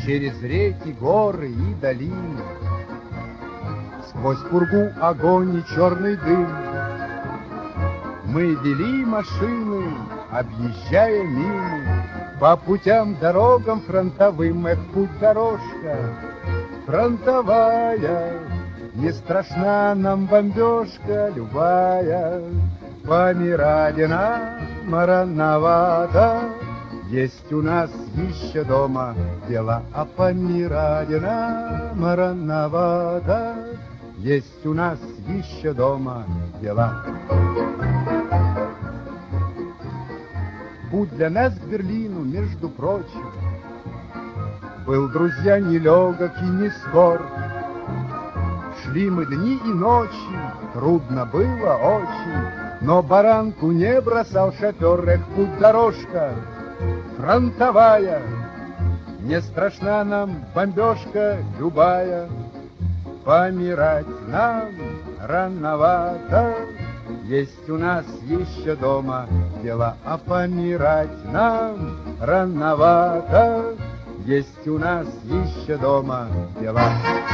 через реки, горы и долины. Сквозь пургу огонь и черный дым мы вели машины, объезжая мимо. По путям, дорогам фронтовым, эх, путь-дорожка фронтовая. Не страшна нам бомбежка любая, помирать нам рановато. Есть у нас еще дома дела, а помирать нам рановато. Есть у нас еще дома дела. Путь для нас к Берлину, между прочим, был, друзья, нелегок и не скор. Шли мы дни и ночи, трудно было очень, но баранку не бросал шофер, эх, путь-дорожка фронтовая. Не страшна нам бомбежка любая, помирать нам рановато. Есть у нас еще дома дела, а помирать нам рановато. Есть у нас еще дома дела.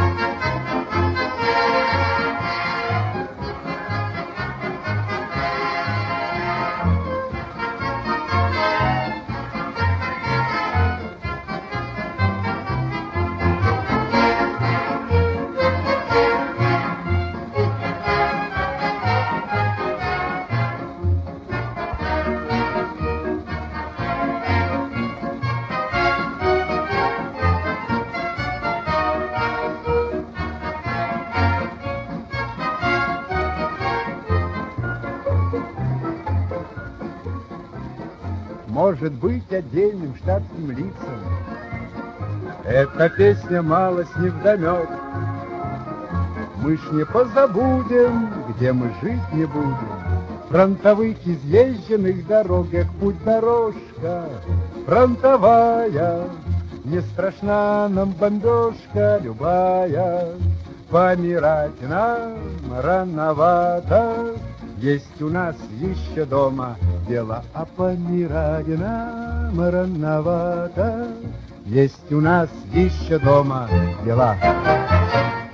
Может быть, отдельным штатским лицам эта песня малость невдомек. Мы ж не позабудем, где мы жить не будем, фронтовых изъезженных дорогах. Путь-дорожка фронтовая, не страшна нам бомбежка любая, помирать нам рановато. Есть у нас еще дома дела, а помирать нам рановато. Есть у нас еще дома дела.